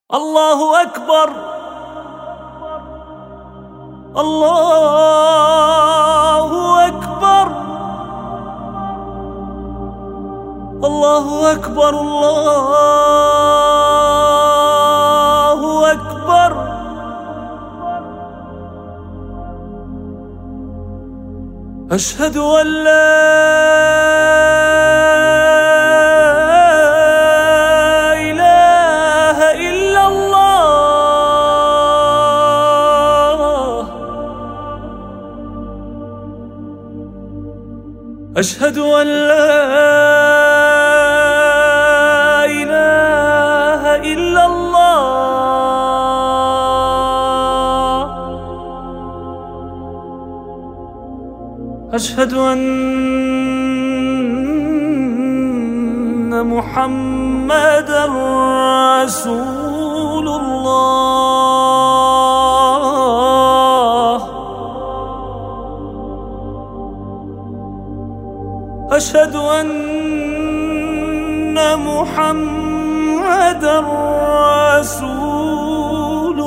الله أكبر الله أكبر الله أكبر الله أكبر. أشهد أن لا أشهد أن لا إله إلا الله. أشهد أن محمدًا رسول الله. أشهد أن محمدًا رسول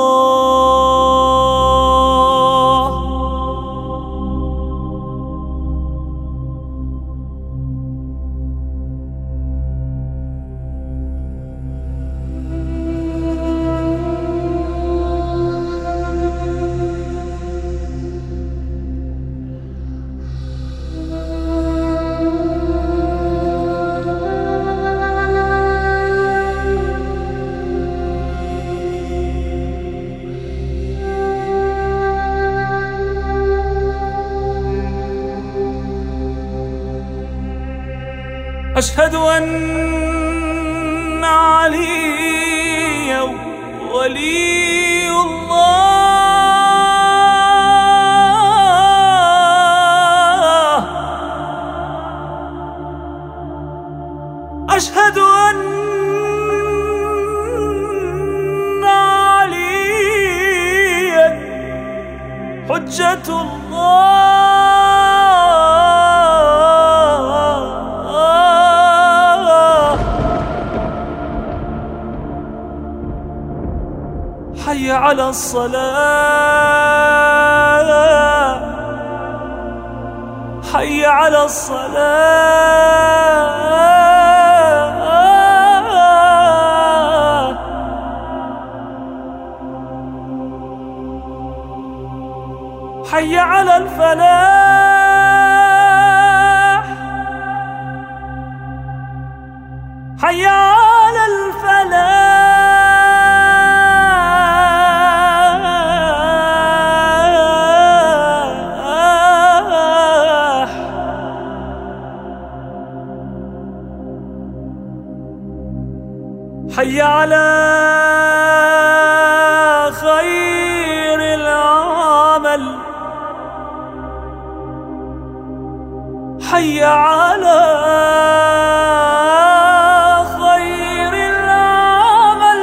الله. أشهد أن عليا ولي الله. أشهد أن عليا حجة الله. حي على الصلاة حي على الصلاة. حي على الفلاح حي على الفلاح. حي على خير العمل حي على خير العمل.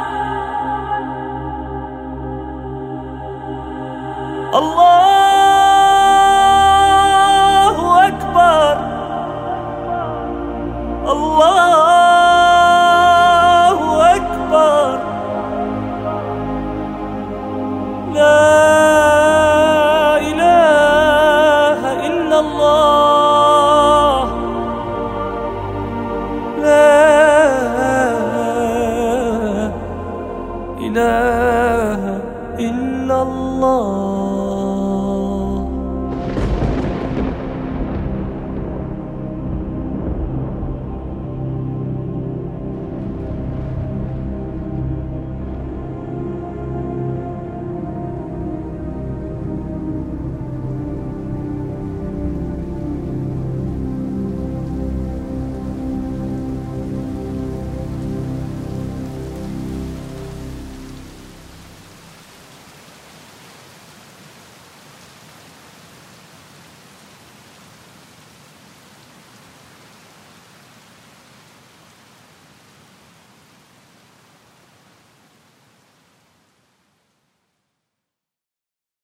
الله أكبر الله لا إله إلا الله. لا إله إلا الله.